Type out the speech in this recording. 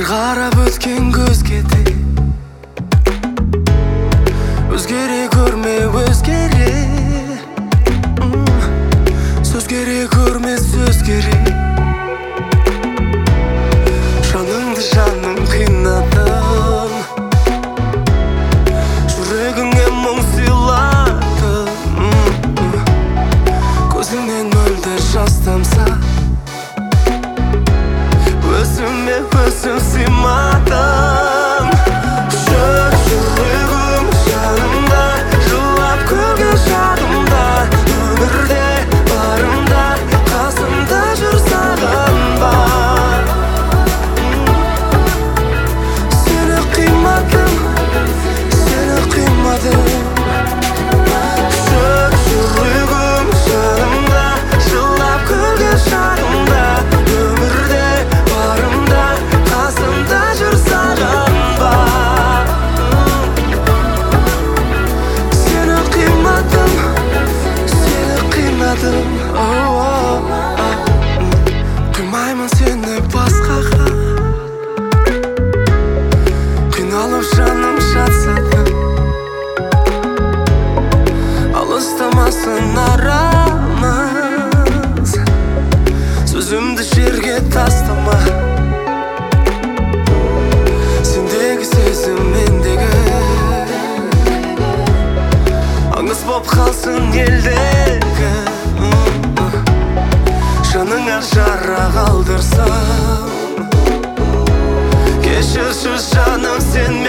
қарап өткен көзге де өзгере көрме, өзгере. Сөз керек көрме, сөз керек. Жаныңды жаным қинадың, жүрегіңе мұң сыйладың. Көзіңнен мөлдір жас тамса, өзіме өзім сыймадым. Жүрегім жанымда, жылап күлген шағымда, өмірде барымда, қасымда жүр сағынба. Сені қимадым, сені қимадым. Жүрегім жанымда, жылап күлген шағымда, өмірде барымда, қасымда жүр сағынба. Сені қимадым, сені қимадым. Қимаймын сені басқаға, қиналып жаным жатса да, алыстамасын арамыз. Сөзімді жерге тастама, сендегі сезім мендегі аңыз боп қалсын елдегі. Жаныңа жара қалдырсам, кешірші жаным сен